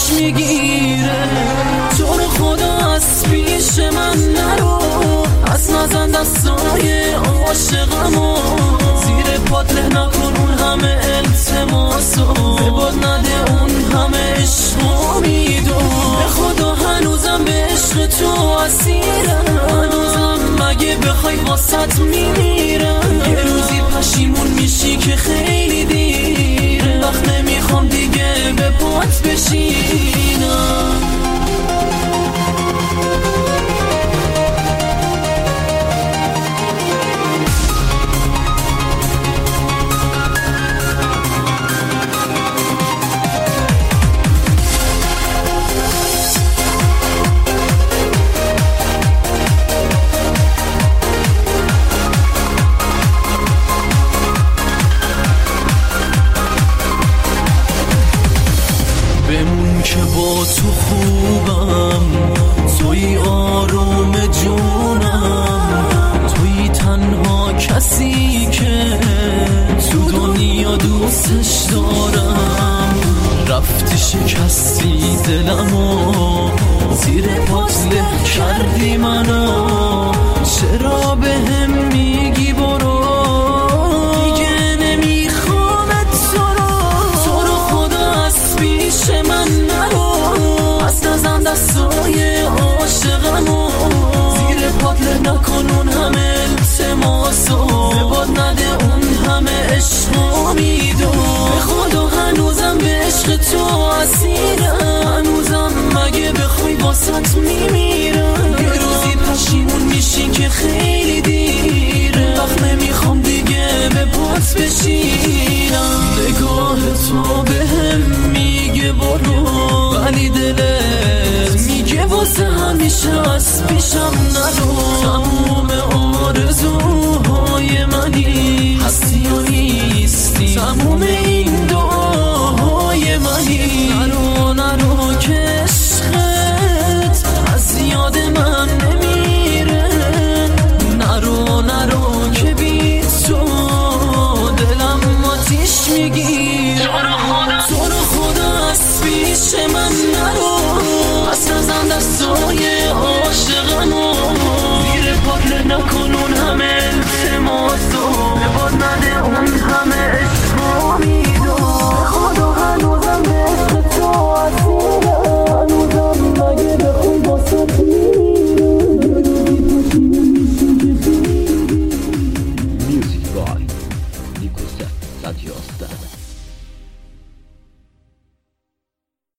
میگیره. تو رو خدا از پیش من نرو، از نزن دستای عاشقمو، زیر پات له نکن اون همه التماسو، به باد نده اون همه عشق و امیدو. به خدا هنوزم به عشق تو اسیرم، هنوزم مگه بخوای واسط میمیرم. یه روزی پشیمون میشی که خیلی دیره، وقت نمیخوام دیگه به پات بشینم. بمون که با تو خوبم، توی آروم جونم، توی تنها کسی که تو دنیا دوستش دارم. رفتی شکستی دلمو، زیر پات له کردی منو، چرا به هم میگی برو؟ دیگه نمیخوامت تو رو خدا از پیش من نرو، از نزن دستای عاشقمو، زیر پات له نکن اون همه التماسو، به باد نده اون همه عشق و امیدو. به خدا هنوزم به عشق تو اسیرم، هنوزم مگه بخوای واسط میمیرم. یه روزی پشیمون میشی که خیلی دیره، وقت نمیخوام دیگه به پات بشینم. نگاه تو به هم میگه برو، ولی دلت میگه واسه همیشه از پیشم نرو. تموم آرزوهای منی، هستی و نیستی، تموم این دعاهای منی. نرو نرو که عشقت از یاد من نمیره، نرو نرو که بی تو دلم آتیش میگیره. تو رو خدا از پیش من نرو، از نزن دستای عاشقمو، زیر پات له نکن اون همه التماسو، به باد نده اون